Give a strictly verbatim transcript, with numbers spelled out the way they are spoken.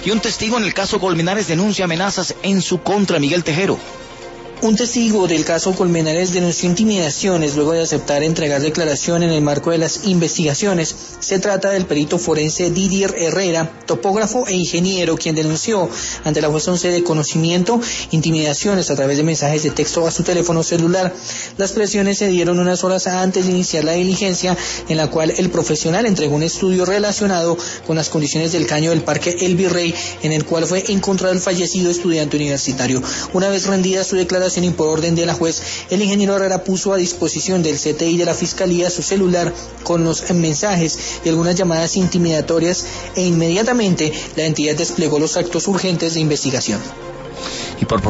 Y un testigo en el caso Colmenares denuncia amenazas en su contra. Miguel Tejero. Un testigo del caso Colmenares denunció intimidaciones luego de aceptar entregar declaración en el marco de las investigaciones. Se trata del perito forense Didier Herrera, topógrafo e ingeniero, quien denunció ante la juez once de conocimiento intimidaciones a través de mensajes de texto a su teléfono celular. Las presiones se dieron unas horas antes de iniciar la diligencia, en la cual el profesional entregó un estudio relacionado con las condiciones del caño del Parque El Virrey, en el cual fue encontrado el fallecido estudiante universitario. Una vez rendida su declaración y por orden de la juez, el ingeniero Herrera puso a disposición del C T I de la Fiscalía su celular con los mensajes y algunas llamadas intimidatorias, e inmediatamente la entidad desplegó los actos urgentes de investigación. Y por